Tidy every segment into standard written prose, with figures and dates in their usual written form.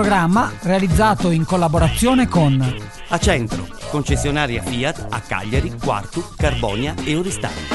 programma realizzato in collaborazione con Acentro, concessionaria Fiat a Cagliari, Quartu, Carbonia e Oristano.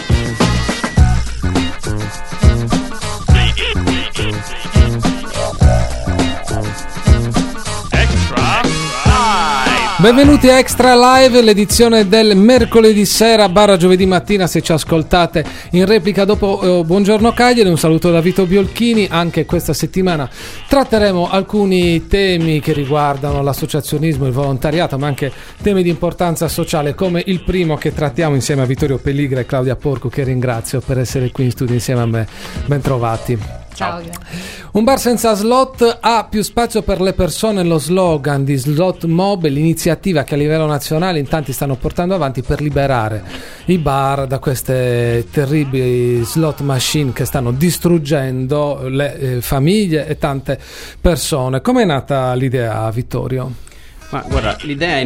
Benvenuti a Extra Live, l'edizione del mercoledì sera / giovedì mattina, se ci ascoltate in replica dopo Buongiorno Cagliari. Un saluto da Vito Biolchini. Anche questa settimana tratteremo alcuni temi che riguardano l'associazionismo, il volontariato, ma anche temi di importanza sociale, come il primo che trattiamo insieme a Vittorio Pelligra e Claudia Porco, che ringrazio per essere qui in studio insieme a me. Ben trovati. Ciao. Un bar senza slot ha più spazio per le persone, lo slogan di Slot Mob, l'iniziativa che a livello nazionale in tanti stanno portando avanti per liberare i bar da queste terribili slot machine che stanno distruggendo le famiglie e tante persone. Come è nata l'idea, Vittorio? Ma guarda, l'idea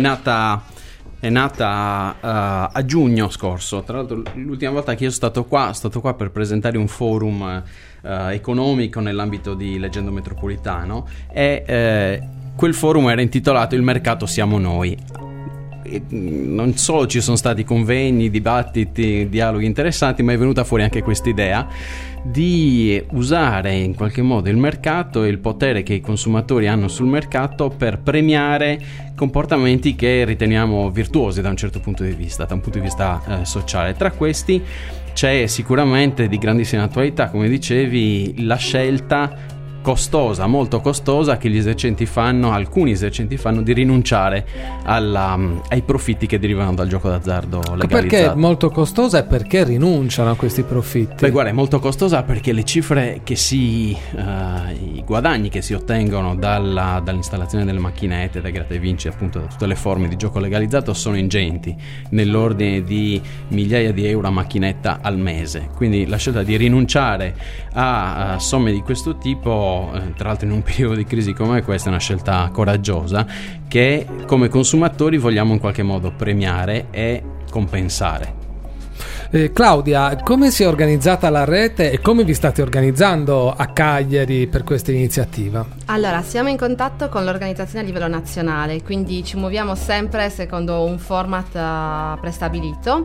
è nata a giugno scorso. Tra l'altro l'ultima volta che io sono stato qua per presentare un forum economico nell'ambito di Leggendo Metropolitano, e quel forum era intitolato Il mercato siamo noi. E non solo ci sono stati convegni, dibattiti, dialoghi interessanti, ma è venuta fuori anche quest'idea di usare in qualche modo il mercato e il potere che i consumatori hanno sul mercato per premiare comportamenti che riteniamo virtuosi da un certo punto di vista, da un punto di vista sociale. Tra questi c'è sicuramente di grandissima attualità, come dicevi, la scelta costosa, molto costosa, che alcuni esercenti fanno di rinunciare ai profitti che derivano dal gioco d'azzardo legalizzato. Perché è molto costosa e perché rinunciano a questi profitti? Beh, guarda, è molto costosa perché le cifre i guadagni che si ottengono dall'installazione delle macchinette, dai gratta e vinci, appunto da tutte le forme di gioco legalizzato, sono ingenti, nell'ordine di migliaia di euro a macchinetta al mese. Quindi la scelta di rinunciare a somme di questo tipo, tra l'altro in un periodo di crisi come questo, è una scelta coraggiosa che come consumatori vogliamo in qualche modo premiare e compensare. Claudia, come si è organizzata la rete e come vi state organizzando a Cagliari per questa iniziativa? Allora, siamo in contatto con l'organizzazione a livello nazionale, quindi ci muoviamo sempre secondo un format prestabilito.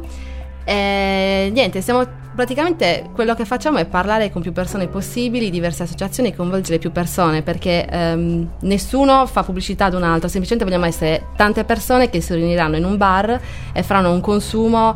Niente, praticamente quello che facciamo è parlare con più persone possibili, diverse associazioni, e coinvolgere più persone, perché nessuno fa pubblicità ad un altro, semplicemente vogliamo essere tante persone che si riuniranno in un bar e faranno un consumo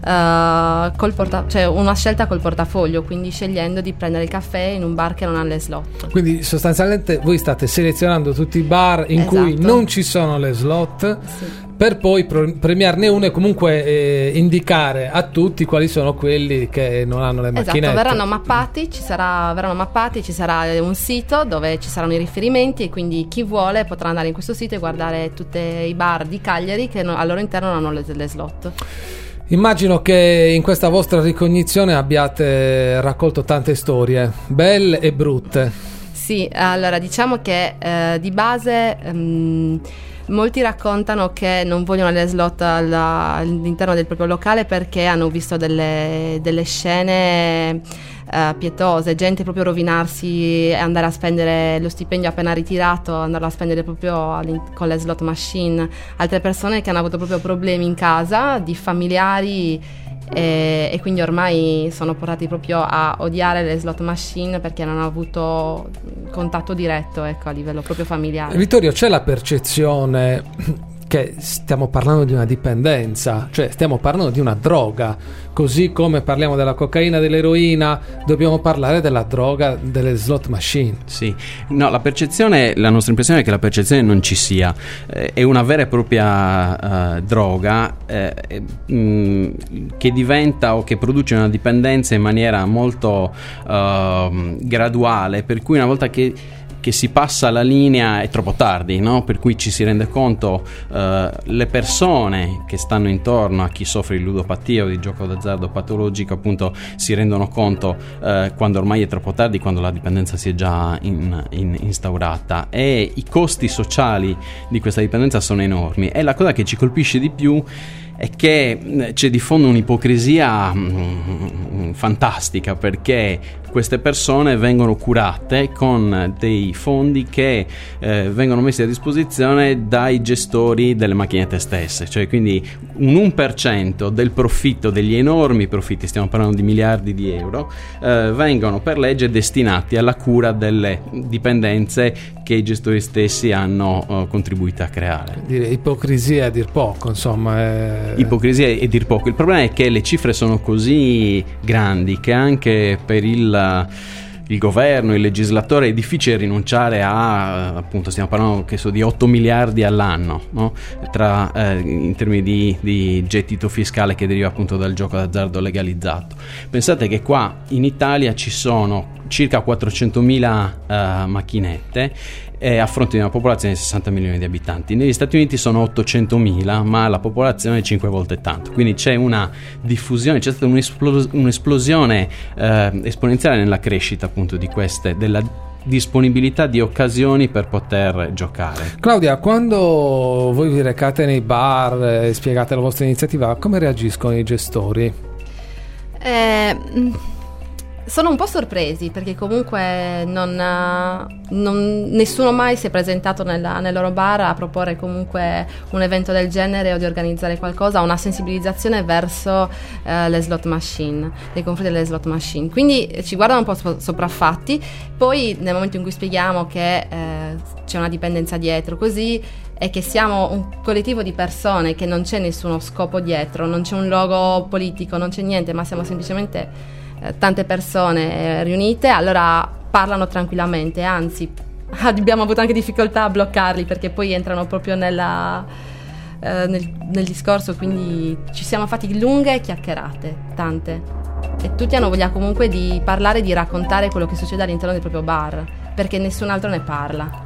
cioè una scelta col portafoglio, quindi scegliendo di prendere il caffè in un bar che non ha le slot. Quindi sostanzialmente voi state selezionando tutti i bar in cui non ci sono le slot, sì, per poi premiarne uno e comunque indicare a tutti quali sono quelli che non hanno le macchinette. Esatto, verranno mappati, ci sarà un sito dove ci saranno i riferimenti, e quindi chi vuole potrà andare in questo sito e guardare tutti i bar di Cagliari che al loro interno non hanno le slot. Immagino che in questa vostra ricognizione abbiate raccolto tante storie, belle e brutte. Sì, allora diciamo che di base molti raccontano che non vogliono le slot all'interno del proprio locale perché hanno visto delle scene pietose, gente proprio rovinarsi e andare a spendere lo stipendio appena ritirato, andarlo a spendere proprio con le slot machine. Altre persone che hanno avuto proprio problemi in casa di familiari e quindi ormai sono portati proprio a odiare le slot machine perché non hanno avuto contatto diretto, ecco, a livello proprio familiare. Vittorio, c'è la percezione che stiamo parlando di una dipendenza, cioè stiamo parlando di una droga, così come parliamo della cocaina, dell'eroina, dobbiamo parlare della droga delle slot machine. Sì, no, la nostra impressione è che la percezione non ci sia, è una vera e propria droga che diventa o che produce una dipendenza in maniera molto graduale, per cui una volta che si passa la linea è troppo tardi, no? Per cui ci si rende conto, le persone che stanno intorno a chi soffre di ludopatia o di gioco d'azzardo patologico, appunto, si rendono conto quando ormai è troppo tardi, quando la dipendenza si è già instaurata, e i costi sociali di questa dipendenza sono enormi. E la cosa che ci colpisce di più è che c'è di fondo un'ipocrisia fantastica, perché queste persone vengono curate con dei fondi che vengono messi a disposizione dai gestori delle macchinette stesse, cioè quindi un 1% del profitto, degli enormi profitti, stiamo parlando di miliardi di euro, vengono per legge destinati alla cura delle dipendenze che i gestori stessi hanno contribuito a creare. Dire ipocrisia a dir poco, insomma. Ipocrisia e dir poco. Il problema è che le cifre sono così grandi che anche per il governo, il legislatore, è difficile rinunciare a, appunto, stiamo parlando di 8 miliardi all'anno, no? In termini di gettito fiscale che deriva appunto dal gioco d'azzardo legalizzato. Pensate che qua in Italia ci sono circa 400.000 macchinette a fronte di una popolazione di 60 milioni di abitanti. Negli Stati Uniti sono 800.000, ma la popolazione è 5 volte tanto, quindi c'è una diffusione, c'è stata un'esplosione esponenziale nella crescita appunto di queste, della disponibilità di occasioni per poter giocare. Claudia, quando voi vi recate nei bar e spiegate la vostra iniziativa, come reagiscono i gestori? Sono un po' sorpresi, perché comunque nessuno mai si è presentato nel loro bar a proporre comunque un evento del genere o di organizzare qualcosa, una sensibilizzazione verso le slot machine, nei confronti delle slot machine. Quindi ci guardano un po' sopraffatti. Poi nel momento in cui spieghiamo che c'è una dipendenza dietro, così, e che siamo un collettivo di persone, che non c'è nessuno scopo dietro, non c'è un logo politico, non c'è niente, ma siamo semplicemente tante persone riunite, allora parlano tranquillamente, anzi abbiamo avuto anche difficoltà a bloccarli, perché poi entrano proprio nel discorso, quindi ci siamo fatti lunghe chiacchierate, tante, e tutti hanno voglia comunque di parlare, di raccontare quello che succede all'interno del proprio bar, perché nessun altro ne parla.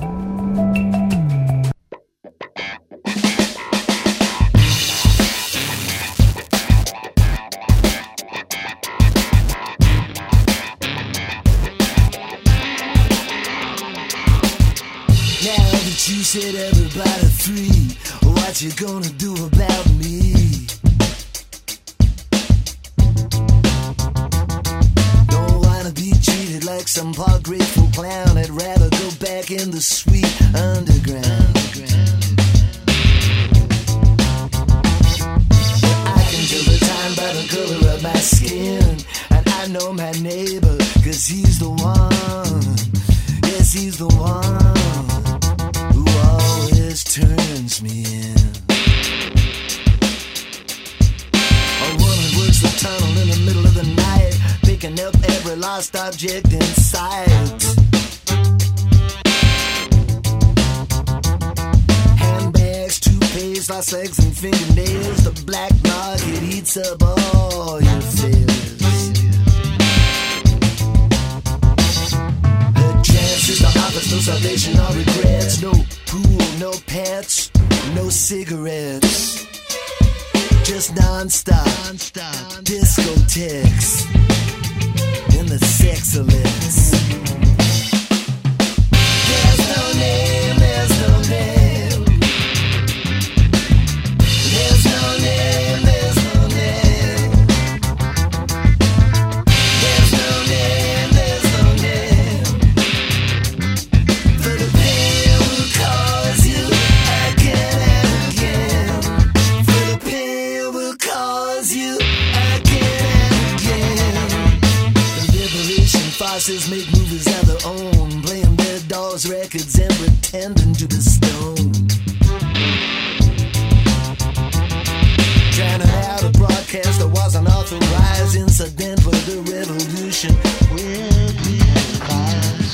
You said everybody free. What you gonna do about me? Don't wanna be treated like some poor grateful clown. I'd rather go back in the sweet underground. I can tell the time by the color of my skin, and I know my neighbor, 'cause he's the one. Yes, he's the one who always turns me in. A woman works the tunnel in the middle of the night, picking up every lost object in sight. Handbags, toothpaste, lost legs and fingernails. The black market eats up all your fears. Is the office, no salvation or regrets. No pool, no pets, no cigarettes. Just non-stop discotheques in the sexolets. There's no name, there's no name. There's no name, there's no name. There's no name, there's no name. For the pain will cause you again and again. For the pain will cause you again and again. The liberation farces make movies of their own, playing their dolls' records and pretending to be stoned. Trying out a broadcast that wasn't authorized, incidental to the revolution will be caused.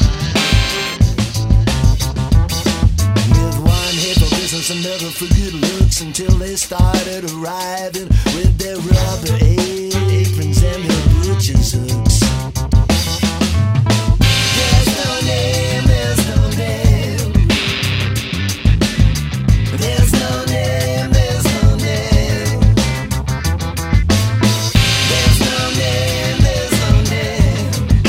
With one head for business, another for good looks, until they started arriving with their rubber aprons and their butcher's hooks. There's no name, there's no name. There's no name, there's no name. There's no name, there's no name.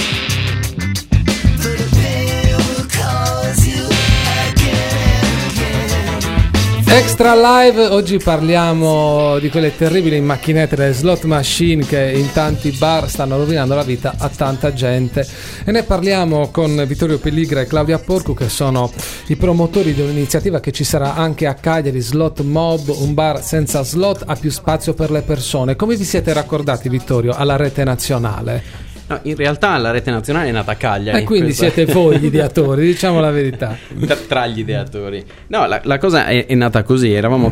For the pain will cause you again and again. Extra Live, oggi parliamo di quelle terribili macchinette, le slot machine che in tanti bar stanno rovinando la vita a tanta gente, e ne parliamo con Vittorio Pelligra e Claudia Porcu, che sono i promotori di un'iniziativa che ci sarà anche a Cagliari, Slot Mob, un bar senza slot, ha più spazio per le persone. Come vi siete raccordati, Vittorio, alla rete nazionale? No, in realtà la rete nazionale è nata a Cagliari. E quindi siete voi gli ideatori, diciamo la verità. Tra gli ideatori. No, la cosa è nata così. Eravamo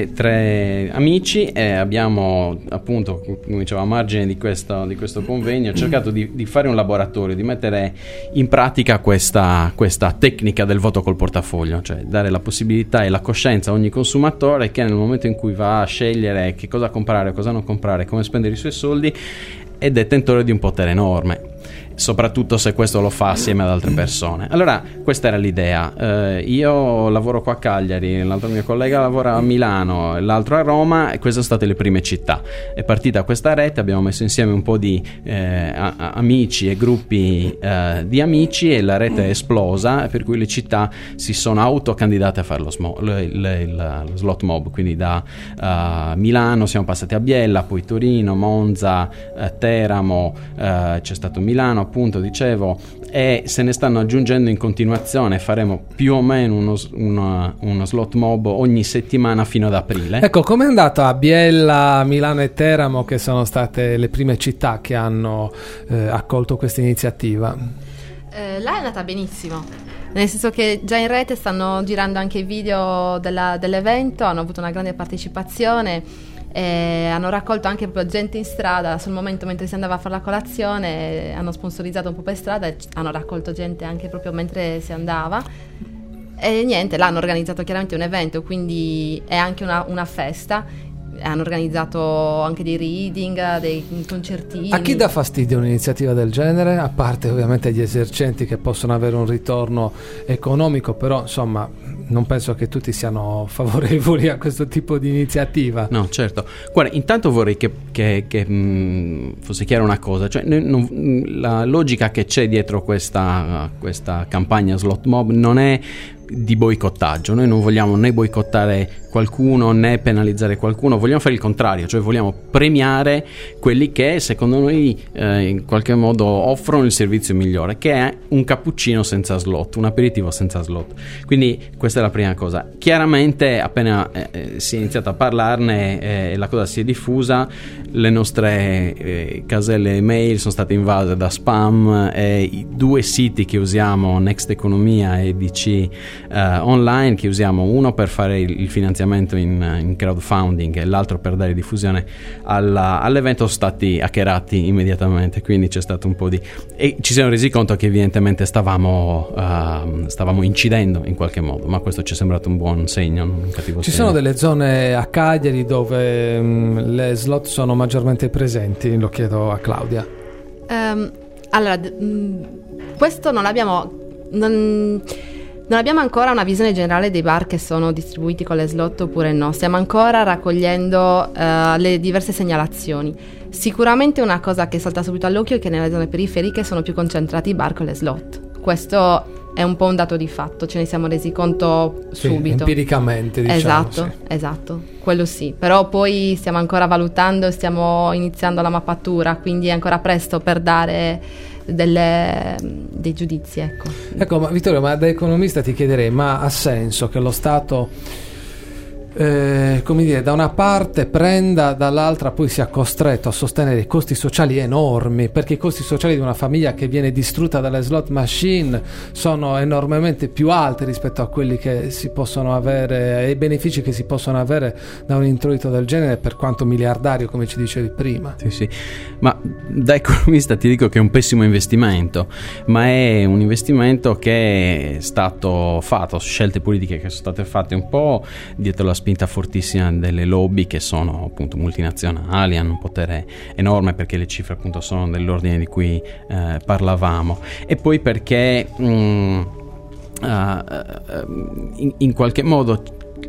tre amici e abbiamo, appunto, come dicevo, a margine di questo convegno, cercato di fare un laboratorio, di mettere in pratica questa tecnica del voto col portafoglio, cioè dare la possibilità e la coscienza a ogni consumatore che nel momento in cui va a scegliere che cosa comprare, cosa non comprare, come spendere i suoi soldi, è detentore di un potere enorme, soprattutto se questo lo fa assieme ad altre persone. Allora, questa era l'idea. Io lavoro qua a Cagliari, l'altro mio collega lavora a Milano, l'altro a Roma, e queste sono state le prime città. È partita questa rete, abbiamo messo insieme un po' di amici e gruppi di amici, e la rete è esplosa, per cui le città si sono autocandidate a fare lo slot mob. Quindi da Milano siamo passati a Biella, poi Torino, Monza, Teramo, c'è stato Milano, appunto, dicevo, e se ne stanno aggiungendo in continuazione. Faremo più o meno uno slot mob ogni settimana fino ad aprile. Ecco, com'è andato a Biella, Milano e Teramo, che sono state le prime città che hanno accolto questa iniziativa? Là è andata benissimo, nel senso che già in rete stanno girando anche i video dell'evento, hanno avuto una grande partecipazione. Hanno raccolto anche proprio gente in strada sul momento mentre si andava a fare la colazione, hanno sponsorizzato un po' per strada e hanno raccolto gente anche proprio mentre si andava, e niente, là hanno organizzato chiaramente un evento, quindi è anche una festa. Hanno organizzato anche dei reading, dei concertini. A chi dà fastidio un'iniziativa del genere? A parte ovviamente gli esercenti, che possono avere un ritorno economico, però insomma non penso che tutti siano favorevoli a questo tipo di iniziativa. No, certo. Guarda, intanto vorrei che fosse chiara una cosa, cioè la logica che c'è dietro questa campagna Slot Mob non è di boicottaggio. Noi non vogliamo né boicottare qualcuno né penalizzare qualcuno, vogliamo fare il contrario, cioè vogliamo premiare quelli che secondo noi in qualche modo offrono il servizio migliore, che è un cappuccino senza slot, un aperitivo senza slot. Quindi questa è la prima cosa. Chiaramente appena si è iniziato a parlarne, la cosa si è diffusa, le nostre caselle email sono state invase da spam, e i due siti che usiamo, Next Economia e DC Online, che usiamo, uno per fare il finanziamento in crowdfunding e l'altro per dare diffusione all'evento, sono stati hackerati immediatamente. Quindi c'è stato un po' e ci siamo resi conto che evidentemente stavamo incidendo in qualche modo, ma questo ci è sembrato un buon segno, un cattivo segno. Ci sono delle zone a Cagliari dove le slot sono maggiormente presenti? Lo chiedo a Claudia. Allora, questo non abbiamo ancora una visione generale dei bar che sono distribuiti con le slot oppure no. Stiamo ancora raccogliendo le diverse segnalazioni. Sicuramente una cosa che salta subito all'occhio è che nelle zone periferiche sono più concentrati i bar con le slot. Questo è un po' un dato di fatto, ce ne siamo resi conto subito. Empiricamente, diciamo. Esatto, quello sì. Però poi stiamo ancora valutando, stiamo iniziando la mappatura, quindi è ancora presto per dare dei giudizi, ecco. Ma Vittorio, ma da economista ti chiederei, ma ha senso che lo Stato come dire, da una parte prenda, dall'altra poi sia costretto a sostenere i costi sociali enormi, perché i costi sociali di una famiglia che viene distrutta dalle slot machine sono enormemente più alti rispetto a quelli che si possono avere, ai benefici che si possono avere da un introito del genere, per quanto miliardario, come ci dicevi prima. Sì, ma da economista ti dico che è un pessimo investimento, ma è un investimento che è stato fatto, scelte politiche che sono state fatte un po' dietro la spinta fortissima delle lobby, che sono appunto multinazionali, hanno un potere enorme, perché le cifre appunto sono dell'ordine di cui parlavamo, e poi perché in qualche modo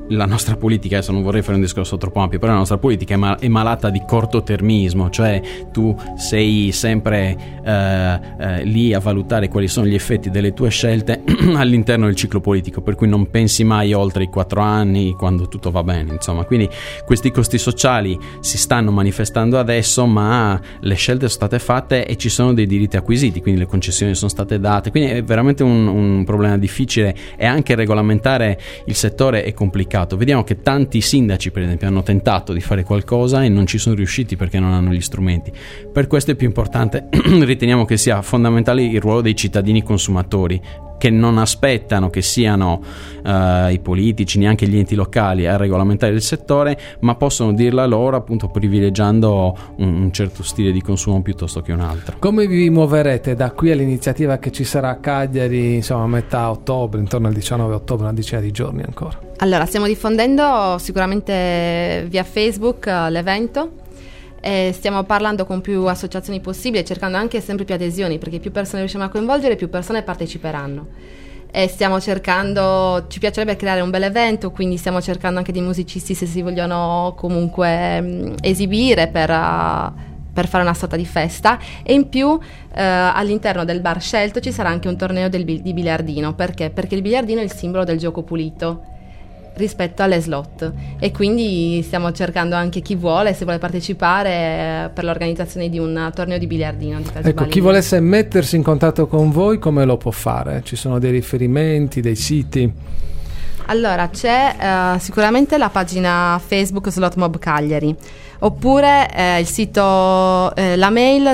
la nostra politica, adesso non vorrei fare un discorso troppo ampio, però la nostra politica è malata di cortotermismo, cioè tu sei sempre lì a valutare quali sono gli effetti delle tue scelte all'interno del ciclo politico, per cui non pensi mai oltre i 4 anni quando tutto va bene, insomma. Quindi questi costi sociali si stanno manifestando adesso, ma le scelte sono state fatte e ci sono dei diritti acquisiti, quindi le concessioni sono state date, quindi è veramente un problema difficile, e anche regolamentare il settore è complicato. Vediamo che tanti sindaci, per esempio, hanno tentato di fare qualcosa e non ci sono riusciti perché non hanno gli strumenti. Per questo è più importante, riteniamo che sia fondamentale il ruolo dei cittadini consumatori, che non aspettano che siano i politici, neanche gli enti locali a regolamentare il settore, ma possono dirla loro, appunto privilegiando un certo stile di consumo piuttosto che un altro. Come vi muoverete da qui all'iniziativa che ci sarà a Cagliari, insomma, a metà ottobre, intorno al 19 ottobre, una decina di giorni ancora? Allora, stiamo diffondendo sicuramente via Facebook l'evento. E stiamo parlando con più associazioni possibili, cercando anche sempre più adesioni, perché più persone riusciamo a coinvolgere, più persone parteciperanno. E stiamo cercando, ci piacerebbe creare un bel evento, quindi stiamo cercando anche dei musicisti, se si vogliono comunque esibire per fare una sorta di festa. E in più all'interno del bar scelto ci sarà anche un torneo di biliardino. Perché? Perché il biliardino è il simbolo del gioco pulito rispetto alle slot, e quindi stiamo cercando anche chi vuole, se vuole partecipare per l'organizzazione di un torneo di biliardino. Ecco, chi volesse mettersi in contatto con voi, come lo può fare? Ci sono dei riferimenti, dei siti? Allora, c'è sicuramente la pagina Facebook Slot Mob Cagliari, oppure il sito, la mail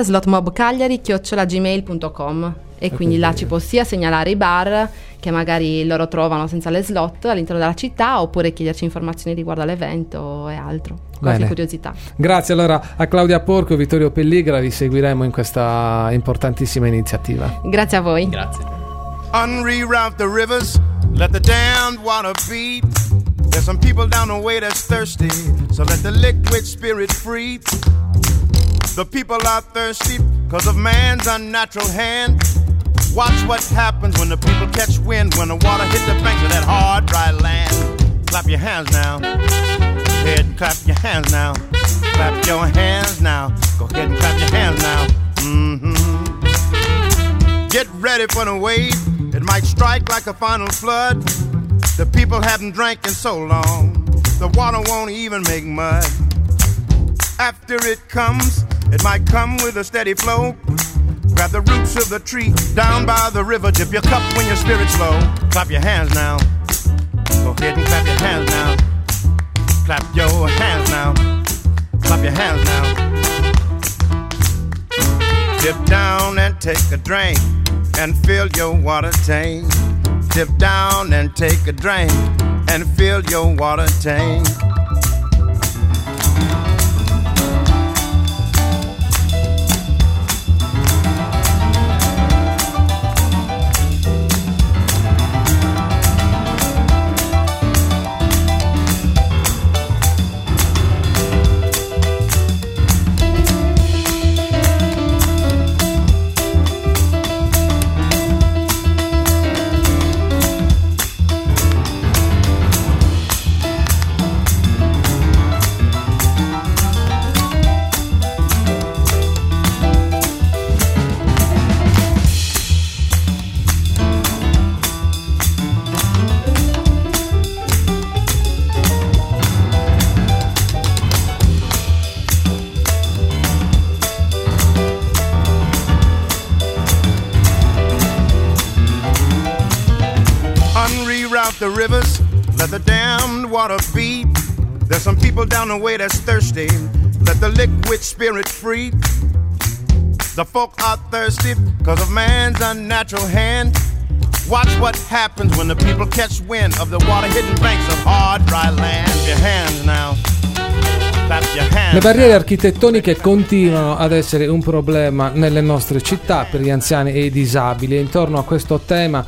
slotmobcagliari@gmail.com, e quindi là ci può sia segnalare i bar che magari loro trovano senza le slot all'interno della città, oppure chiederci informazioni riguardo all'evento e altro, qualche curiosità. Grazie allora a Claudia Porco e Vittorio Pelligra, vi seguiremo in questa importantissima iniziativa. Grazie a voi. Grazie. Unreroute the rivers, let the damned water beat. There's some people down the way that's thirsty, so let the liquid spirit free. The people are thirsty because of man's unnatural hand. Watch what happens when the people catch wind, when the water hits the banks of that hard, dry land. Clap your hands now. Go ahead and clap your hands now. Clap your hands now. Go ahead and clap your hands now. Mm-hmm. Get ready for the wave. It might strike like a final flood. The people haven't drank in so long, the water won't even make mud. After it comes, it might come with a steady flow. Grab the roots of the tree down by the river. Dip your cup when your spirit's low. Clap your hands now. Go ahead and clap your hands now. Clap your hands now. Clap your hands now. Dip down and take a drink and fill your water tank. Dip down and take a drink and fill your water tank. The rivers, let the damned water beat. There's some people down the way that's thirsty. Let the liquid spirit free. The folk are thirsty because of man's unnatural hand. Watch what happens when the people catch wind of the water hitting banks of hard, dry land. Your hands now. Le barriere architettoniche continuano ad essere un problema nelle nostre città per gli anziani e i disabili, e intorno a questo tema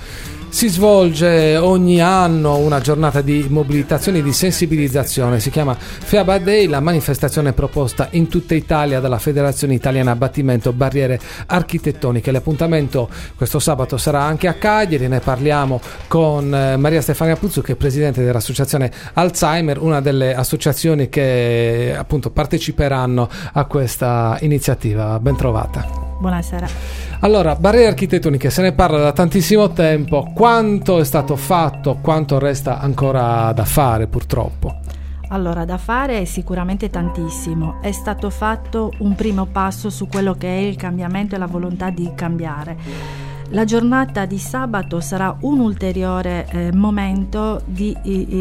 Si svolge ogni anno una giornata di mobilitazione e di sensibilizzazione, si chiama FEABA Day, la manifestazione proposta in tutta Italia dalla Federazione Italiana Abbattimento Barriere Architettoniche. L'appuntamento questo sabato sarà anche a Cagliari, ne parliamo con Maria Stefania Puzzu, che è presidente dell'associazione Alzheimer, una delle associazioni che appunto parteciperanno a questa iniziativa. Ben trovata. Buonasera. Allora, barriere architettoniche, se ne parla da tantissimo tempo. Quanto è stato fatto, quanto resta ancora da fare purtroppo? Allora, da fare sicuramente tantissimo. È stato fatto un primo passo su quello che è il cambiamento e la volontà di cambiare. La giornata di sabato sarà un ulteriore momento di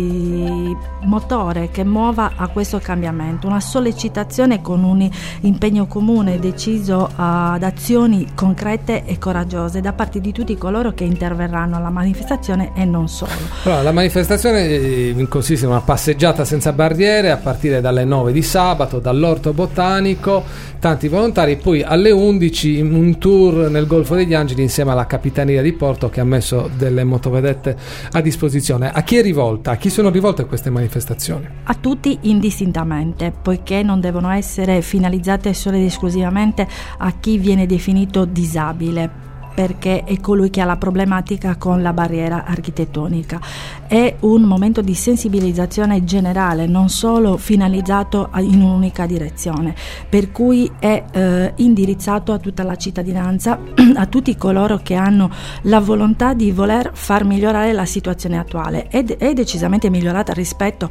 motore che muova a questo cambiamento, una sollecitazione con un impegno comune deciso ad azioni concrete e coraggiose da parte di tutti coloro che interverranno alla manifestazione e non solo. Allora, la manifestazione consiste in una passeggiata senza barriere a partire dalle 9 di sabato dall'Orto Botanico, tanti volontari, poi alle 11 un tour nel Golfo degli Angeli insieme alla Capitaneria di Porto, che ha messo delle motovedette a disposizione. A chi è rivolta? A chi sono rivolte queste manifestazioni? A tutti indistintamente, poiché non devono essere finalizzate solo ed esclusivamente a chi viene definito disabile, perché è colui che ha la problematica con la barriera architettonica. È un momento di sensibilizzazione generale, non solo finalizzato in un'unica direzione, per cui è indirizzato a tutta la cittadinanza, a tutti coloro che hanno la volontà di voler far migliorare la situazione attuale. È decisamente migliorata rispetto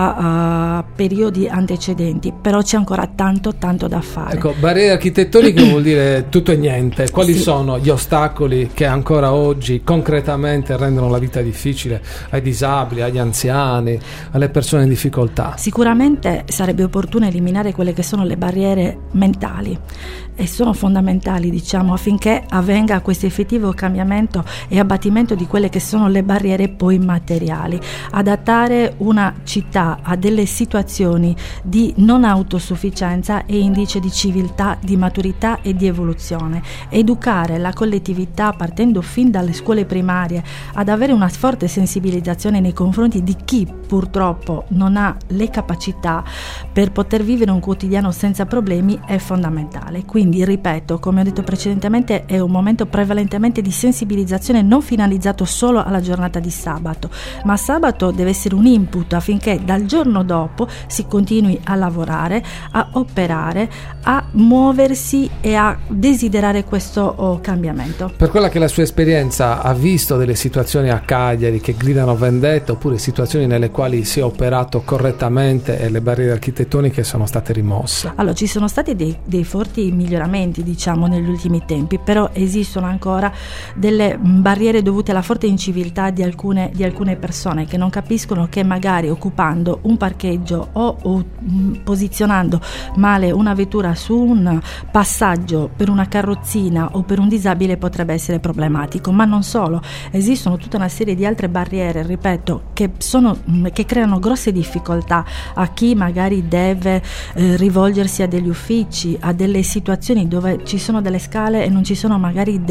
a periodi antecedenti, però c'è ancora tanto da fare. Ecco, barriere architettoniche vuol dire tutto e niente. Quali Sì. sono gli ostacoli che ancora oggi concretamente rendono la vita difficile ai disabili, agli anziani, alle persone in difficoltà? Sicuramente sarebbe opportuno eliminare quelle che sono le barriere mentali, e sono fondamentali, diciamo, affinché avvenga questo effettivo cambiamento e abbattimento di quelle che sono le barriere poi materiali. Adattare una città a delle situazioni di non autosufficienza è indice di civiltà, di maturità e di evoluzione. Educare la collettività partendo fin dalle scuole primarie ad avere una forte sensibilizzazione nei confronti di chi purtroppo non ha le capacità per poter vivere un quotidiano senza problemi è fondamentale. Quindi, ripeto, come ho detto precedentemente, è un momento prevalentemente di sensibilizzazione non finalizzato solo alla giornata di sabato, ma sabato deve essere un input affinché dal giorno dopo si continui a lavorare, a operare, a muoversi e a desiderare questo cambiamento. Per quella che è la sua esperienza, ha visto delle situazioni a Cagliari che gridano vendetta, oppure situazioni nelle quali si è operato correttamente e le barriere architettoniche sono state rimosse? Allora, ci sono stati dei forti miglioramenti, diciamo, negli ultimi tempi, però esistono ancora delle barriere dovute alla forte inciviltà di alcune persone che non capiscono che magari occupando un parcheggio o posizionando male una vettura su un passaggio per una carrozzina o per un disabile potrebbe essere problematico. Ma non solo, esistono tutta una serie di altre barriere, ripeto, che creano grosse difficoltà a chi magari deve rivolgersi a degli uffici, a delle situazioni dove ci sono delle scale e non ci sono magari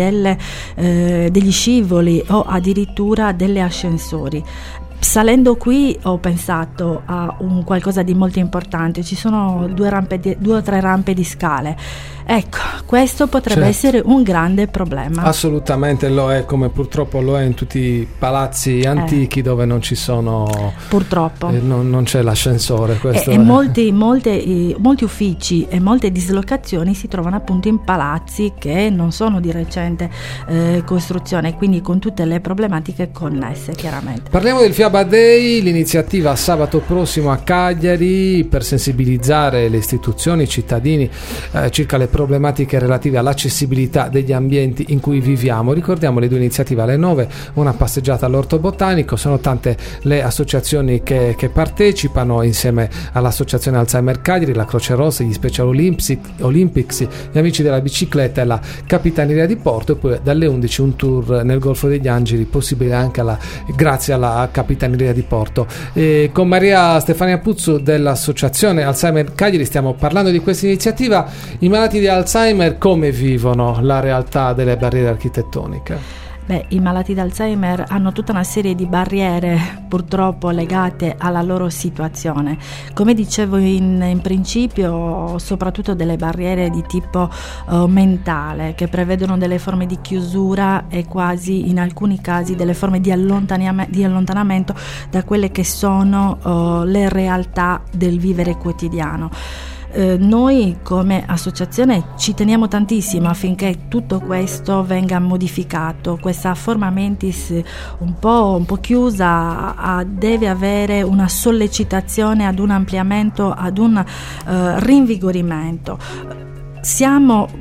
degli scivoli o addirittura delle ascensori. Salendo qui ho pensato a un qualcosa di molto importante. Ci sono due o tre rampe di scale. Ecco, questo potrebbe essere un grande problema. Assolutamente lo è, come purtroppo lo è in tutti i palazzi antichi dove non ci sono, purtroppo non c'è l'ascensore. E molti uffici e molte dislocazioni si trovano appunto in palazzi che non sono di recente costruzione, quindi con tutte le problematiche connesse, chiaramente. Parliamo del FEABA Day, l'iniziativa sabato prossimo a Cagliari per sensibilizzare le istituzioni, i cittadini circa le problematiche relative all'accessibilità degli ambienti in cui viviamo. Ricordiamo le due iniziative: alle 9 una passeggiata all'Orto Botanico. Sono tante le associazioni che partecipano, insieme all'associazione Alzheimer Cagliari, la Croce Rossa, gli Special Olympics, gli Amici della Bicicletta e la Capitaneria di Porto. E poi dalle 11 un tour nel Golfo degli Angeli, possibile anche grazie alla Capitaneria di Porto. E con Maria Stefania Puzzu dell'associazione Alzheimer Cagliari stiamo parlando di questa iniziativa. I malati di Alzheimer come vivono la realtà delle barriere architettoniche? I malati d'Alzheimer hanno tutta una serie di barriere purtroppo legate alla loro situazione. Come dicevo in principio, soprattutto delle barriere di tipo mentale, che prevedono delle forme di chiusura e quasi in alcuni casi delle forme di allontanamento da quelle che sono le realtà del vivere quotidiano. Noi come associazione ci teniamo tantissimo affinché tutto questo venga modificato. Questa forma mentis un po' chiusa deve avere una sollecitazione ad un ampliamento, ad un rinvigorimento. Siamo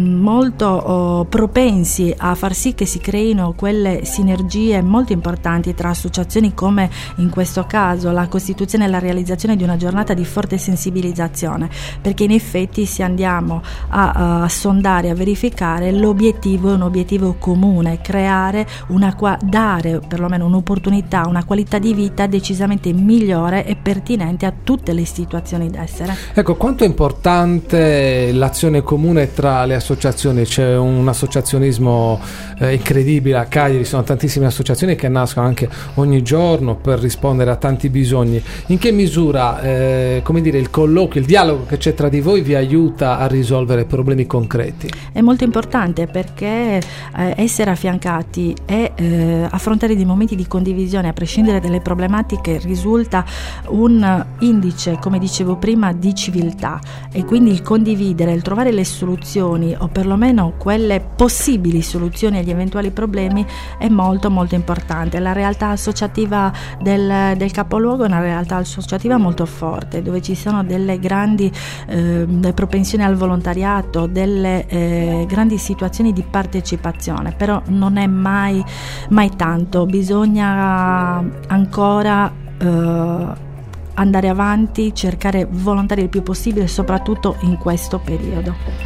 molto propensi a far sì che si creino quelle sinergie molto importanti tra associazioni, come in questo caso la costituzione e la realizzazione di una giornata di forte sensibilizzazione, perché in effetti se andiamo a sondare, a verificare, l'obiettivo è un obiettivo comune: creare dare perlomeno un'opportunità, una qualità di vita decisamente migliore e pertinente a tutte le situazioni d'essere. Ecco, quanto è importante l'azione comune tra le associazioni. C'è un associazionismo incredibile a Cagliari, sono tantissime associazioni che nascono anche ogni giorno per rispondere a tanti bisogni. In che misura il colloquio, il dialogo che c'è tra di voi vi aiuta a risolvere problemi concreti? È molto importante, perché essere affiancati e affrontare dei momenti di condivisione a prescindere dalle problematiche risulta un indice, come dicevo prima, di civiltà, e quindi il condividere, il trovare le soluzioni o perlomeno quelle possibili soluzioni agli eventuali problemi è molto molto importante. La realtà associativa del capoluogo è una realtà associativa molto forte, dove ci sono delle grandi propensioni al volontariato, delle grandi situazioni di partecipazione, però non è mai tanto, bisogna ancora andare avanti, cercare volontari il più possibile, soprattutto in questo periodo.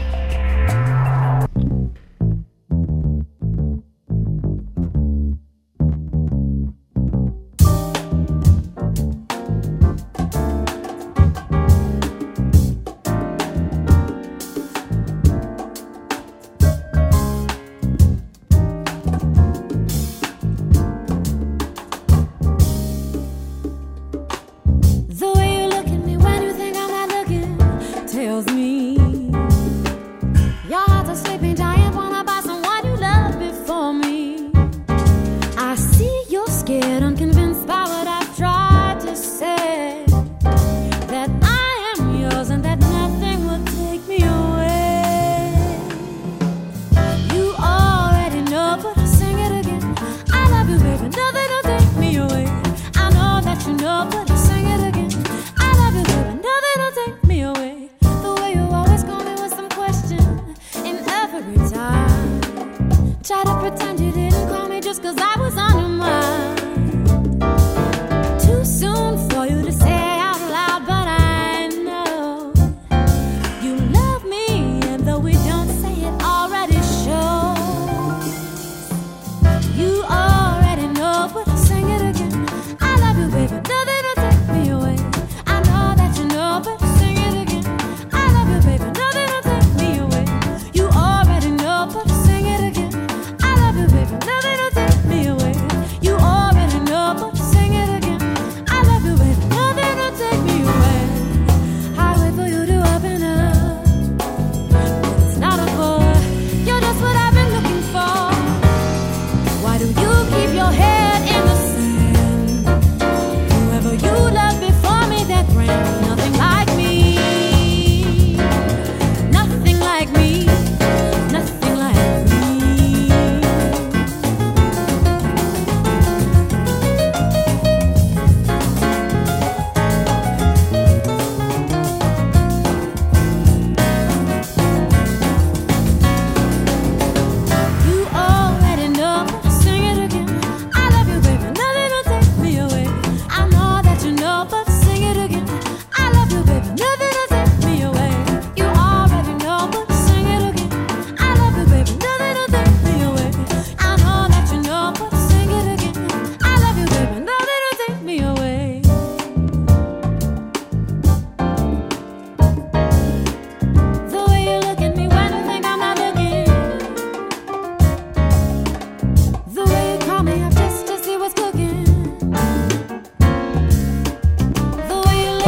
Nothing will take me away.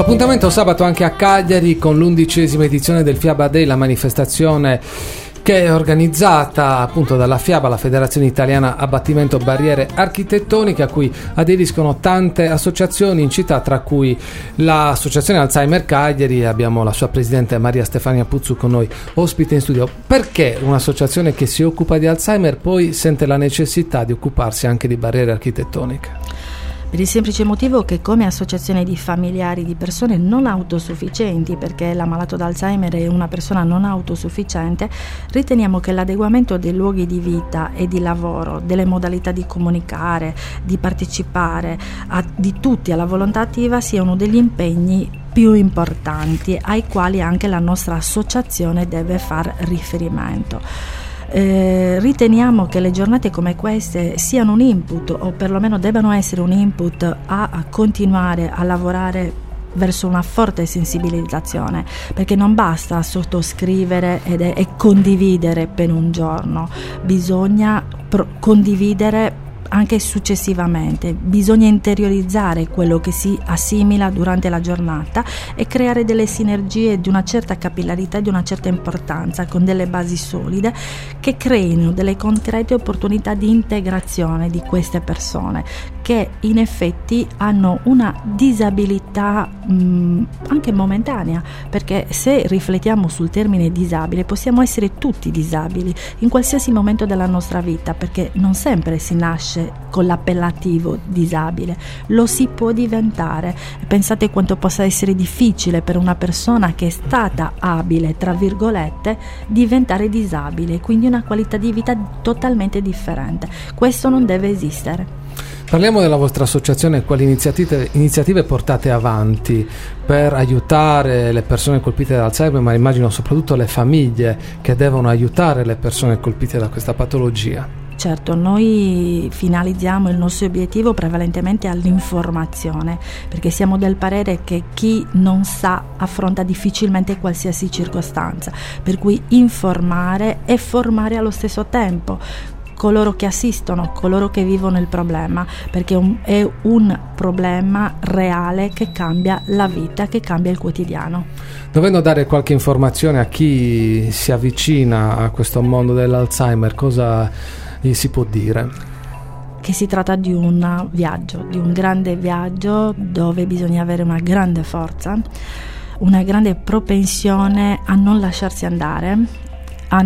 Appuntamento sabato anche a Cagliari con l'11ª edizione del FIABA Day, la manifestazione che è organizzata appunto dalla FIABA, la Federazione Italiana Abbattimento Barriere Architettoniche, a cui aderiscono tante associazioni in città, tra cui l'Associazione Alzheimer Cagliari. Abbiamo la sua presidente Maria Stefania Puzzu con noi ospite in studio. Perché un'associazione che si occupa di Alzheimer poi sente la necessità di occuparsi anche di barriere architettoniche? Per il semplice motivo che come associazione di familiari di persone non autosufficienti, perché l'ammalato d'Alzheimer è una persona non autosufficiente, riteniamo che l'adeguamento dei luoghi di vita e di lavoro, delle modalità di comunicare, di partecipare, di tutti alla volontà attiva sia uno degli impegni più importanti ai quali anche la nostra associazione deve far riferimento. Riteniamo che le giornate come queste siano un input, o perlomeno debbano essere un input a continuare a lavorare verso una forte sensibilizzazione, perché non basta sottoscrivere e condividere per un giorno, bisogna condividere anche successivamente, bisogna interiorizzare quello che si assimila durante la giornata e creare delle sinergie di una certa capillarità e di una certa importanza, con delle basi solide che creino delle concrete opportunità di integrazione di queste persone che in effetti hanno una disabilità anche momentanea, perché se riflettiamo sul termine disabile possiamo essere tutti disabili in qualsiasi momento della nostra vita, perché non sempre si nasce con l'appellativo disabile, lo si può diventare. Pensate quanto possa essere difficile per una persona che è stata abile, tra virgolette, diventare disabile, quindi una qualità di vita totalmente differente. Questo non deve esistere. Parliamo della vostra associazione, quali iniziative portate avanti per aiutare le persone colpite da Alzheimer, ma immagino soprattutto le famiglie che devono aiutare le persone colpite da questa patologia. Certo, noi finalizziamo il nostro obiettivo prevalentemente all'informazione, perché siamo del parere che chi non sa affronta difficilmente qualsiasi circostanza, per cui informare e formare allo stesso tempo coloro che assistono, coloro che vivono il problema, perché è un problema reale che cambia la vita, che cambia il quotidiano. Dovendo dare qualche informazione a chi si avvicina a questo mondo dell'Alzheimer, cosa gli si può dire? Che si tratta di un viaggio, di un grande viaggio dove bisogna avere una grande forza, una grande propensione a non lasciarsi andare, a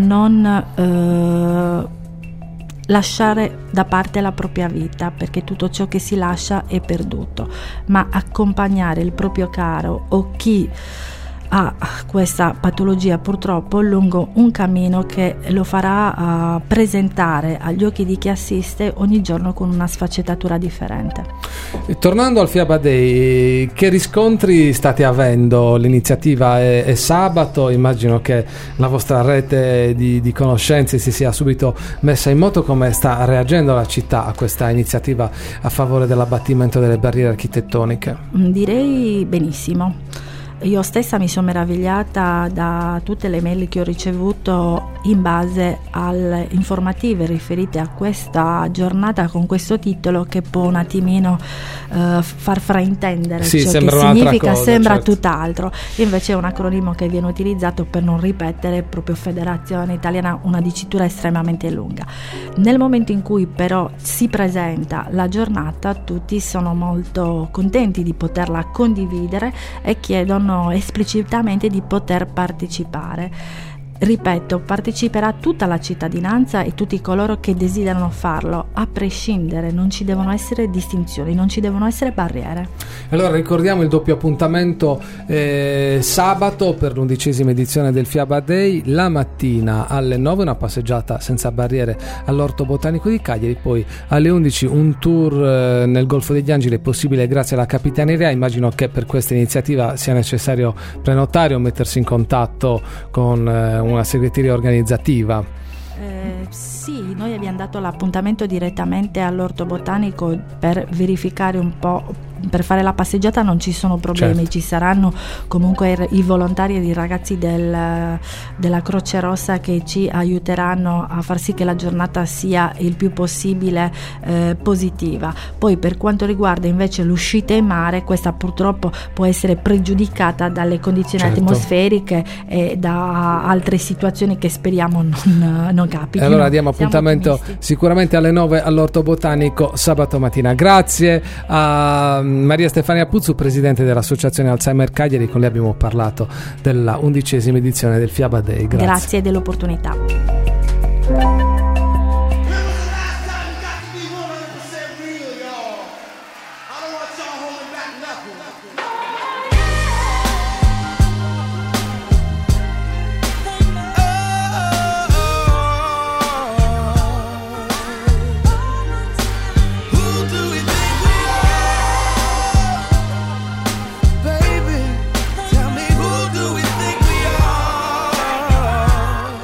non lasciare da parte la propria vita, perché tutto ciò che si lascia è perduto, ma accompagnare il proprio caro o chi ha questa patologia purtroppo lungo un cammino che lo farà presentare agli occhi di chi assiste ogni giorno con una sfaccettatura differente. E tornando al FIABA Day, che riscontri state avendo? L'iniziativa è sabato, immagino che la vostra rete di conoscenze si sia subito messa in moto. Come sta reagendo la città a questa iniziativa a favore dell'abbattimento delle barriere architettoniche? Direi benissimo. Io stessa mi sono meravigliata da tutte le mail che ho ricevuto in base alle informative riferite a questa giornata con questo titolo, che può un attimino far fraintendere ciò che significa, cosa, sembra certo. Tutt'altro, invece è un acronimo che viene utilizzato per non ripetere proprio Federazione Italiana, una dicitura estremamente lunga. Nel momento in cui però si presenta la giornata, tutti sono molto contenti di poterla condividere e chiedono esplicitamente di poter partecipare. Ripeto, parteciperà tutta la cittadinanza e tutti coloro che desiderano farlo, a prescindere, non ci devono essere distinzioni, non ci devono essere barriere. Allora ricordiamo il doppio appuntamento sabato per l'11ª edizione del FIABA Day, la mattina alle 9 una passeggiata senza barriere all'Orto Botanico di Cagliari, poi alle 11 un tour nel Golfo degli Angeli è possibile grazie alla Capitaneria. Immagino che per questa iniziativa sia necessario prenotare o mettersi in contatto con una segreteria organizzativa. Sì, noi abbiamo dato l'appuntamento direttamente all'Orto Botanico per verificare un po' per fare la passeggiata non ci sono problemi, Certo. ci saranno comunque i volontari e i ragazzi della Croce Rossa che ci aiuteranno a far sì che la giornata sia il più possibile positiva. Poi per quanto riguarda invece l'uscita in mare, questa purtroppo può essere pregiudicata dalle condizioni Certo. atmosferiche e da altre situazioni che speriamo non capitino. E allora diamo Siamo appuntamento ottimisti. sicuramente alle 9 all'Orto Botanico sabato mattina. Grazie a Maria Stefania Puzzu, presidente dell'Associazione Alzheimer Cagliari, con lei abbiamo parlato della 11ª edizione del Fiaba Day. Grazie dell'opportunità. Baby, tell me, who do we think we are?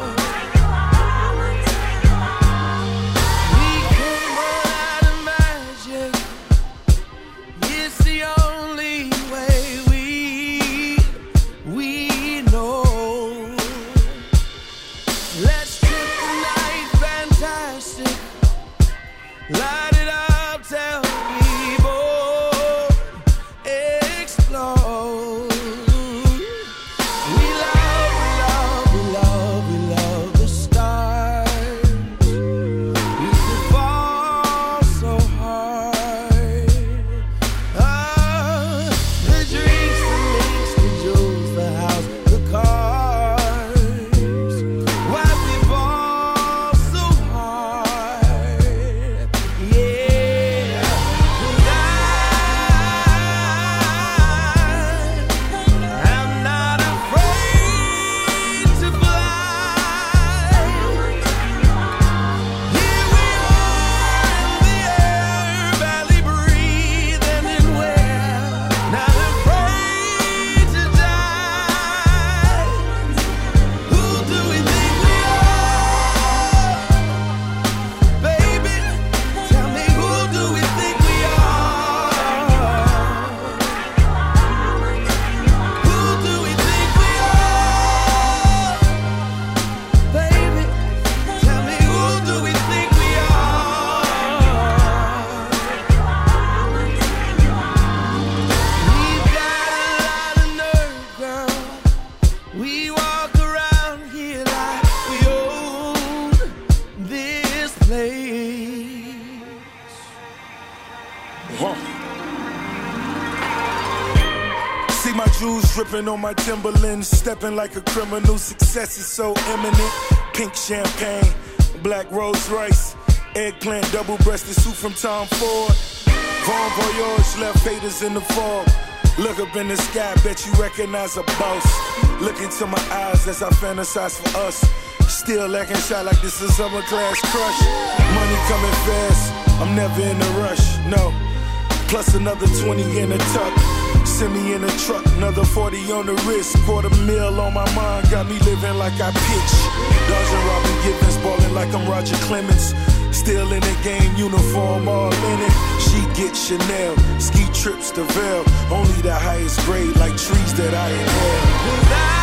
See my jewels dripping on my Timberlands, stepping like a criminal. Success is so imminent. Pink champagne, black Rolls Royce, eggplant, double-breasted suit from Tom Ford. Bon voyage, left haters in the fog. Look up in the sky, bet you recognize a boss. Look into my eyes as I fantasize for us. Still acting shy like this is summer class crush. Money coming fast, I'm never in a rush, no. Plus another 20 in a tuck. Send me in a truck, another 40 on the wrist. $250,000 on my mind, got me living like I pitch. Dodging Robin Givens, ballin' like I'm Roger Clemens. Still in the game, uniform all in it. She gets Chanel, ski trips to Vail. Only the highest grade, like trees that I inhale.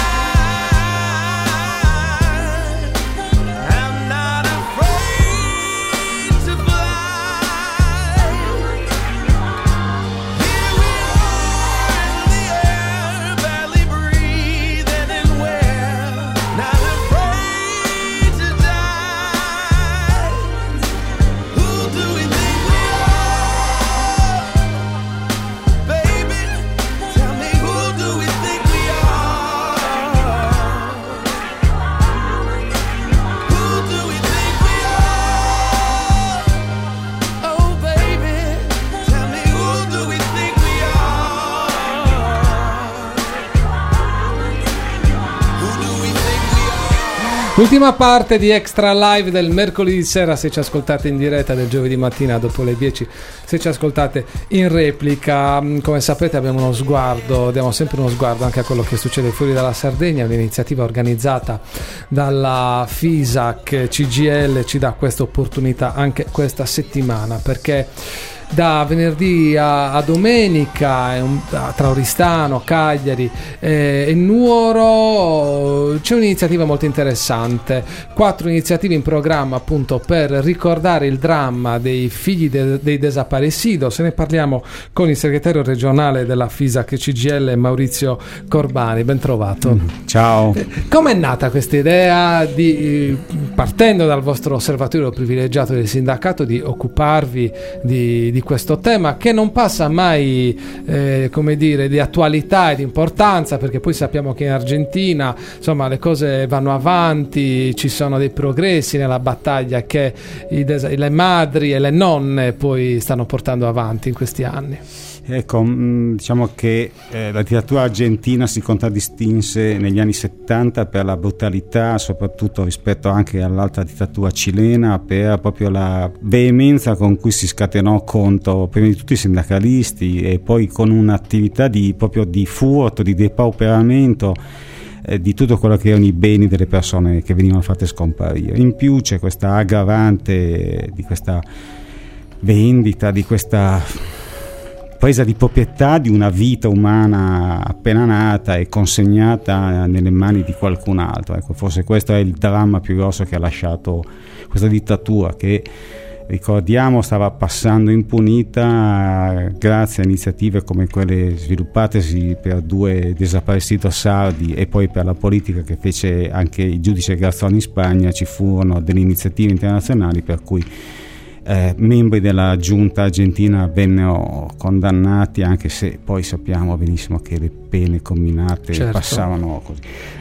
Ultima parte di Extra Live del mercoledì sera, se ci ascoltate in diretta, del giovedì mattina dopo le 10, se ci ascoltate in replica. Come sapete abbiamo uno sguardo, diamo sempre uno sguardo anche a quello che succede fuori dalla Sardegna. Un'iniziativa organizzata dalla FISAC. CGIL ci dà questa opportunità anche questa settimana, perché da venerdì a domenica, tra Oristano, Cagliari e Nuoro. C'è un'iniziativa molto interessante, 4 iniziative in programma appunto per ricordare il dramma dei figli dei desaparecidos. Ne parliamo con il segretario regionale della FISAC CGIL, Maurizio Corbani. Ben trovato. Ciao. Com'è nata questa idea di, partendo dal vostro osservatorio privilegiato del sindacato, di occuparvi di questo tema che non passa mai come dire, di attualità e di importanza, perché poi sappiamo che in Argentina insomma le cose vanno avanti, ci sono dei progressi nella battaglia che le madri e le nonne poi stanno portando avanti in questi anni. Ecco, diciamo che la dittatura argentina si contraddistinse negli anni 70 per la brutalità, soprattutto rispetto anche all'altra dittatura cilena, per proprio la veemenza con cui si scatenò contro prima di tutto i sindacalisti e poi con un'attività proprio di furto, di depauperamento di tutto quello che erano i beni delle persone che venivano fatte scomparire. In più c'è questa aggravante di questa vendita, di questa presa di proprietà di una vita umana appena nata e consegnata nelle mani di qualcun altro. Ecco, forse questo è il dramma più grosso che ha lasciato questa dittatura, che ricordiamo stava passando impunita grazie a iniziative come quelle sviluppatesi per 2 desaparecidos sardi e poi per la politica che fece anche il giudice Garzón in Spagna. Ci furono delle iniziative internazionali per cui membri della giunta argentina vennero condannati, anche se poi sappiamo benissimo che le pene comminate passavano così.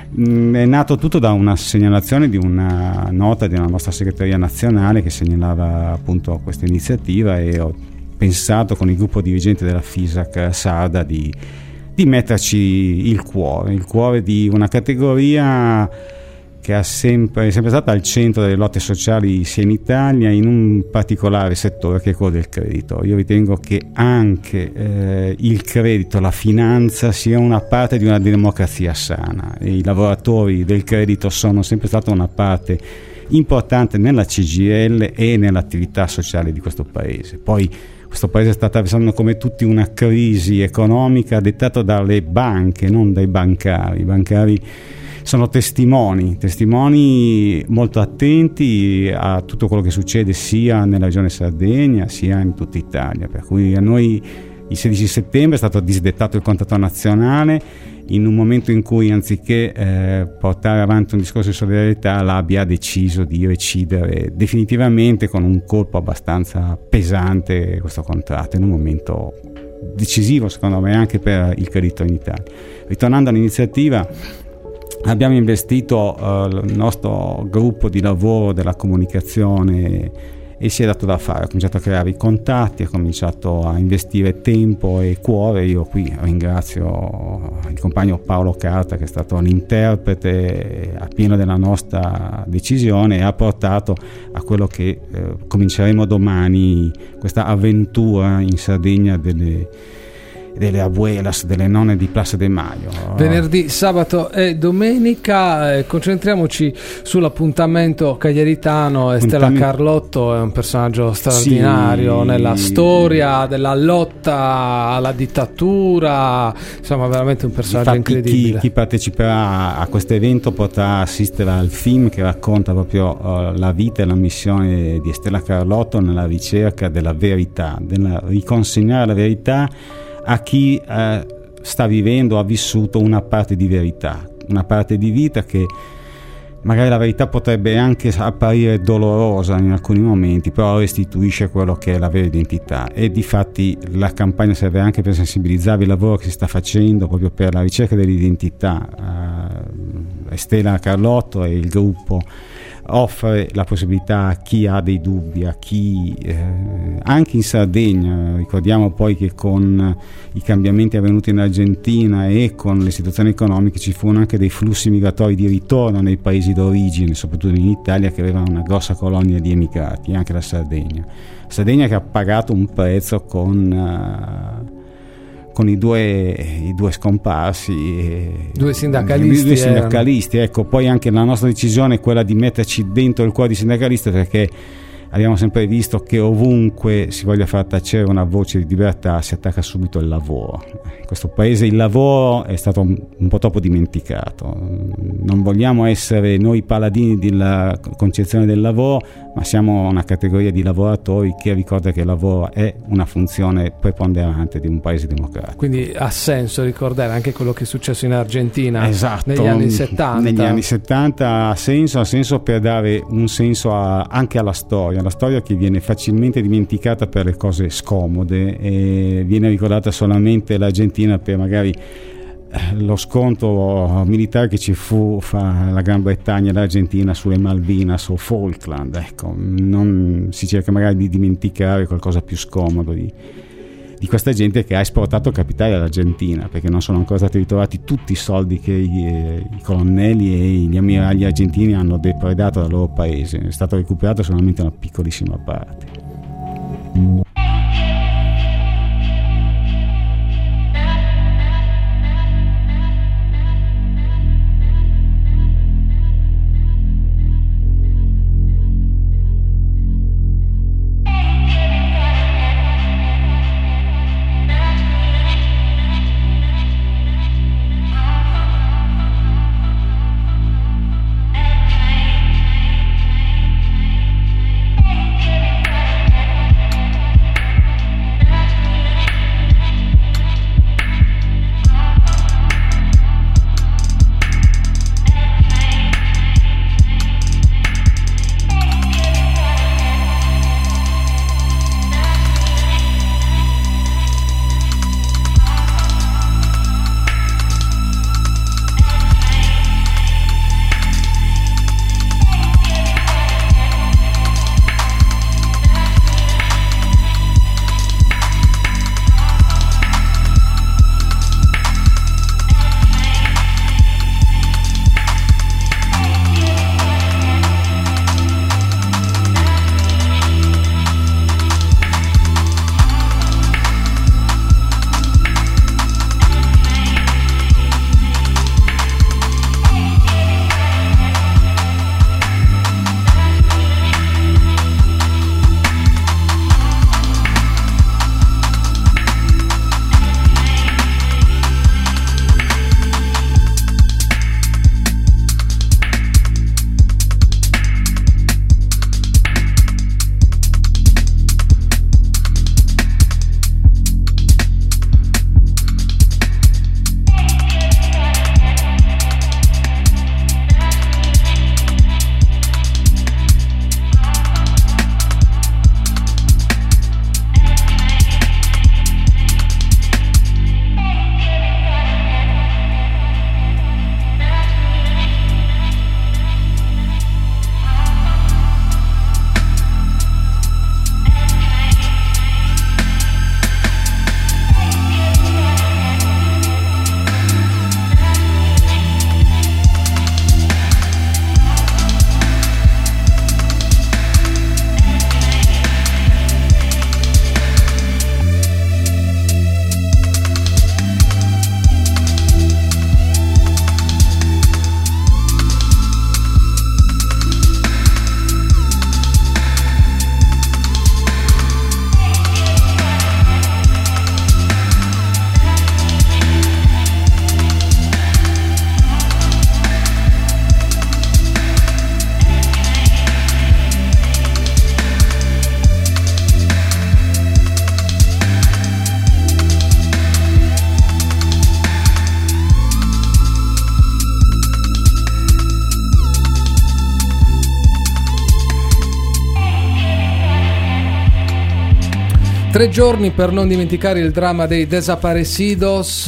È nato tutto da una segnalazione di una nota della nostra segreteria nazionale che segnalava appunto questa iniziativa, e ho pensato con il gruppo dirigente della FISAC sarda di metterci il cuore di una categoria che è sempre stata al centro delle lotte sociali sia in Italia, in un particolare settore che è quello del credito. Io ritengo che anche il credito, la finanza, sia una parte di una democrazia sana, e i lavoratori del credito sono sempre stata una parte importante nella CGIL e nell'attività sociale di questo paese. Poi questo paese sta attraversando come tutti una crisi economica dettata dalle banche, non dai bancari. I bancari sono testimoni molto attenti a tutto quello che succede sia nella regione Sardegna sia in tutta Italia, per cui a noi il 16 settembre è stato disdettato il contratto nazionale in un momento in cui, anziché portare avanti un discorso di solidarietà, l'ABI ha deciso di recidere definitivamente con un colpo abbastanza pesante questo contratto, in un momento decisivo secondo me anche per il credito in Italia. Ritornando all'iniziativa, abbiamo investito il nostro gruppo di lavoro della comunicazione e si è dato da fare, ha cominciato a creare i contatti, ha cominciato a investire tempo e cuore. Io qui ringrazio il compagno Paolo Carta, che è stato l'interprete appieno della nostra decisione e ha portato a quello che cominceremo domani, questa avventura in Sardegna delle abuelas, delle nonne di Plaza de Mayo. Venerdì, sabato e domenica. Concentriamoci sull'appuntamento cagliaritano. Stella Carlotto è un personaggio straordinario nella storia della lotta alla dittatura, insomma veramente un personaggio incredibile. Chi parteciperà a questo evento potrà assistere al film che racconta proprio la vita e la missione di Stella Carlotto nella ricerca della verità, della riconsegnare la verità a chi sta vivendo, ha vissuto una parte di verità, una parte di vita che magari la verità potrebbe anche apparire dolorosa in alcuni momenti, però restituisce quello che è la vera identità. E difatti la campagna serve anche per sensibilizzare il lavoro che si sta facendo proprio per la ricerca dell'identità. Stella Carlotto e il gruppo offre la possibilità a chi ha dei dubbi, a chi anche in Sardegna. Ricordiamo poi che con i cambiamenti avvenuti in Argentina e con le situazioni economiche ci furono anche dei flussi migratori di ritorno nei paesi d'origine, soprattutto in Italia, che aveva una grossa colonia di emigrati, anche la Sardegna che ha pagato un prezzo con i due scomparsi, due sindacalisti. Ecco, poi anche la nostra decisione è quella di metterci dentro il cuore di sindacalisti, perché abbiamo sempre visto che ovunque si voglia far tacere una voce di libertà si attacca subito il lavoro. In questo paese il lavoro è stato un po' troppo dimenticato. Non vogliamo essere noi paladini della concezione del lavoro, ma siamo una categoria di lavoratori che ricorda che il lavoro è una funzione preponderante di un paese democratico. Quindi ha senso ricordare anche quello che è successo in Argentina, esatto, negli anni 70. Negli anni 70 ha senso per dare un senso anche alla storia che viene facilmente dimenticata per le cose scomode e viene ricordata solamente l'Argentina per magari lo scontro militare che ci fu fra la Gran Bretagna e l'Argentina sulle Malvinas o Falkland. Ecco, non si cerca magari di dimenticare qualcosa più scomodo di questa gente che ha esportato capitali all'Argentina, perché non sono ancora stati ritrovati tutti i soldi che i colonnelli e gli ammiragli argentini hanno depredato dal loro paese. È stato recuperato solamente una piccolissima parte. Tre giorni per non dimenticare il dramma dei desaparecidos.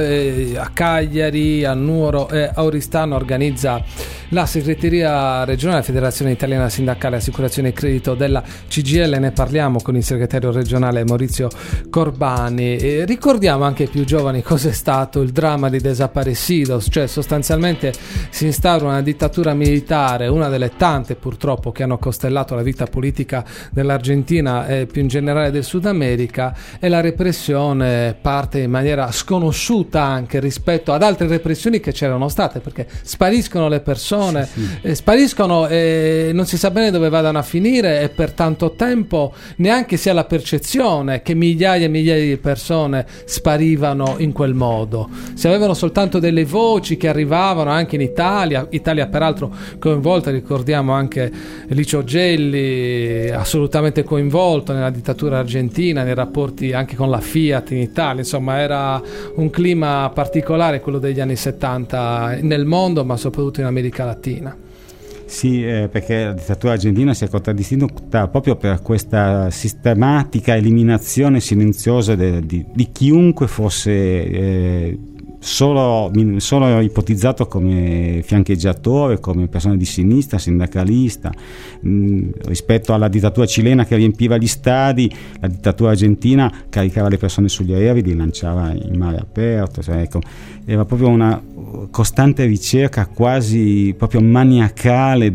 A Cagliari, a Nuoro e a Oristano organizza la segreteria regionale Federazione Italiana Sindacale Assicurazione e Credito della CGIL. Ne parliamo con il segretario regionale Maurizio Corbani e ricordiamo anche ai più giovani cos'è stato il dramma dei desaparecidos, cioè sostanzialmente si instaura una dittatura militare, una delle tante purtroppo che hanno costellato la vita politica dell'Argentina e più in generale del Sud America, e la repressione parte in maniera sconosciuta anche rispetto ad altre repressioni che c'erano state, perché spariscono le persone persone, spariscono e non si sa bene dove vadano a finire, e per tanto tempo neanche si ha la percezione che migliaia e migliaia di persone sparivano in quel modo. Si avevano soltanto delle voci che arrivavano anche in Italia peraltro coinvolta, ricordiamo anche Licio Gelli assolutamente coinvolto nella dittatura argentina, nei rapporti anche con la Fiat in Italia. Insomma, era un clima particolare quello degli anni 70 nel mondo, ma soprattutto in America Latina. Sì, perché la dittatura argentina si è contraddistinta proprio per questa sistematica eliminazione silenziosa di chiunque fosse solo ipotizzato come fiancheggiatore, come persona di sinistra, sindacalista. Rispetto alla dittatura cilena che riempiva gli stadi, la dittatura argentina caricava le persone sugli aerei, li lanciava in mare aperto. Cioè, ecco, era proprio una costante ricerca quasi proprio maniacale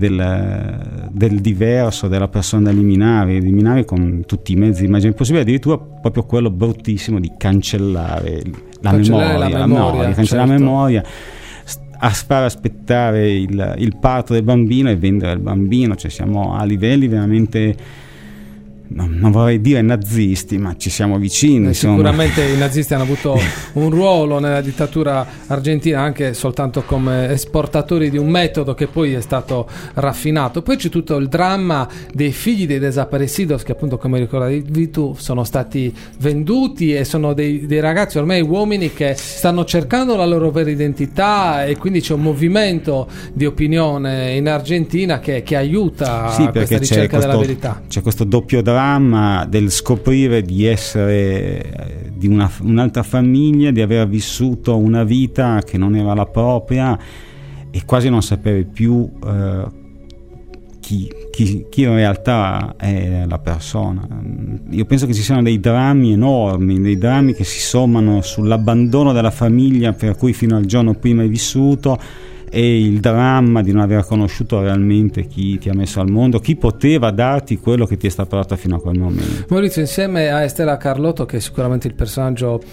del diverso, della persona da eliminare con tutti i mezzi immagini possibili, addirittura proprio quello bruttissimo di cancellare la memoria, la memoria, a far aspettare il parto del bambino e vendere il bambino. Cioè siamo a livelli veramente, non vorrei dire nazisti, ma ci siamo vicini. Sicuramente i nazisti hanno avuto un ruolo nella dittatura argentina, anche soltanto come esportatori di un metodo che poi è stato raffinato. Poi c'è tutto il dramma dei figli dei desaparecidos, che appunto, come ricordavi tu, sono stati venduti e sono dei ragazzi, ormai uomini, che stanno cercando la loro vera identità, e quindi c'è un movimento di opinione in Argentina che aiuta questa ricerca della verità. C'è questo doppio dramma del scoprire di essere di un'altra famiglia, di aver vissuto una vita che non era la propria, e quasi non sapere più chi in realtà è la persona. Io penso che ci siano dei drammi enormi, dei drammi che si sommano sull'abbandono della famiglia per cui fino al giorno prima hai vissuto, e il dramma di non aver conosciuto realmente chi ti ha messo al mondo, chi poteva darti quello che ti è stato dato fino a quel momento. Maurizio, insieme a Estela Carlotto, che è sicuramente il personaggio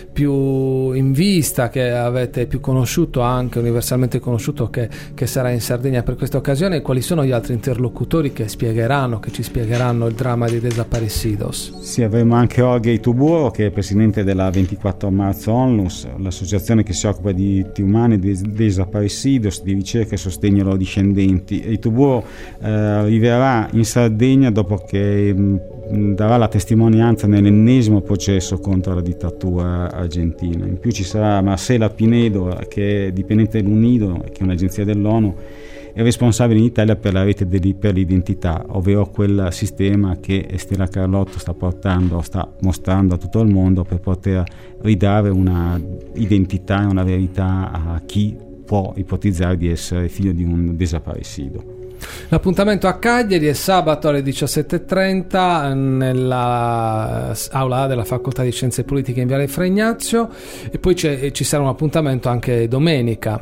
più in vista, che avete più conosciuto, anche universalmente conosciuto, che sarà in Sardegna per questa occasione, quali sono gli altri interlocutori che ci spiegheranno il dramma dei desaparecidos? Sì, avremo anche Jorge Ituburo, che è presidente della 24 Marzo Onlus, l'associazione che si occupa di diritti umani e dei desaparecidos, di ricerca e sostegno ai loro discendenti. Ituburo arriverà in Sardegna dopo che darà la testimonianza nell'ennesimo processo contro la dittatura argentina. In più ci sarà Marcela Pinedo, che è dipendente dell'UNIDO, che è un'agenzia dell'ONU, è responsabile in Italia per la rete per l'identità, ovvero quel sistema che Estela Carlotto sta mostrando a tutto il mondo per poter ridare una identità e una verità a chi può ipotizzare di essere figlio di un desaparecido. L'appuntamento a Cagliari è sabato alle 17:30 nella aula della Facoltà di Scienze Politiche in Viale Fregnazio, e poi ci sarà un appuntamento anche domenica.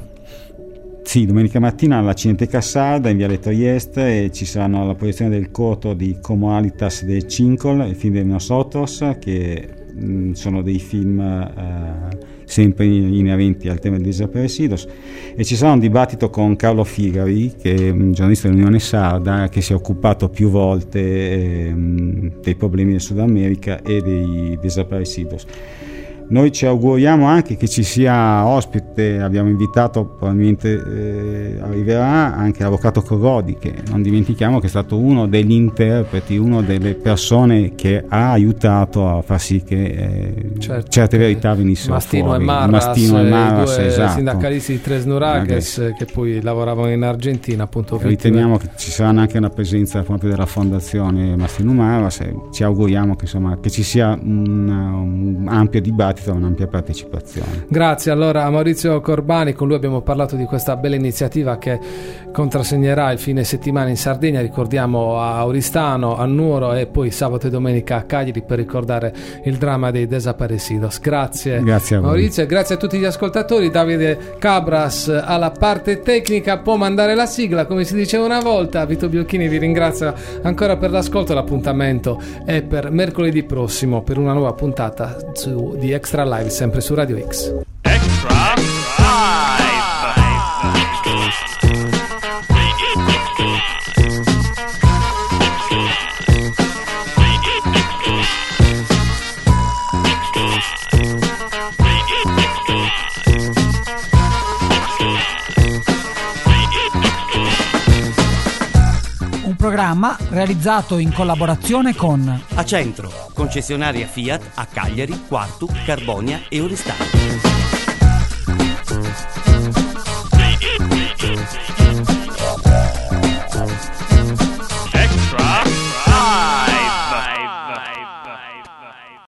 Sì, domenica mattina alla Cineteca Sarda in Viale Trieste, e ci saranno la proiezione del corto di Como Alitas de Cincol, il film di Nosotros, che sono dei film sempre inerenti al tema dei desaparecidos, e ci sarà un dibattito con Carlo Figari, che è un giornalista dell'Unione Sarda, che si è occupato più volte dei problemi del Sud America e dei desaparecidos. Noi ci auguriamo anche che ci sia ospite, abbiamo invitato, probabilmente arriverà anche l'avvocato Corrodi, che non dimentichiamo che è stato uno degli interpreti, una delle persone che ha aiutato a far sì che certe verità venissero fuori. Mastino e Marras, due esatto, sindacalisti di Tres Nuraques, che poi lavoravano in Argentina, appunto. Riteniamo che ci sarà anche una presenza proprio della fondazione Mastino Marras, e ci auguriamo che, insomma, che ci sia un ampio dibattito, un'ampia partecipazione. Grazie allora a Maurizio Corbani, con lui abbiamo parlato di questa bella iniziativa che contrassegnerà il fine settimana in Sardegna, ricordiamo a Oristano, a Nuoro, e poi sabato e domenica a Cagliari per ricordare il dramma dei desaparecidos. Grazie a Maurizio, e grazie a tutti gli ascoltatori. Davide Cabras alla parte tecnica, può mandare la sigla come si diceva una volta. Vito Biolchini vi ringrazia ancora per l'ascolto. L'appuntamento è per mercoledì prossimo per una nuova puntata di Extra Live, sempre su Radio X. Extra Live. Un programma realizzato in collaborazione con Acentro, concessionaria Fiat a Cagliari, Quartu, Carbonia e Oristano.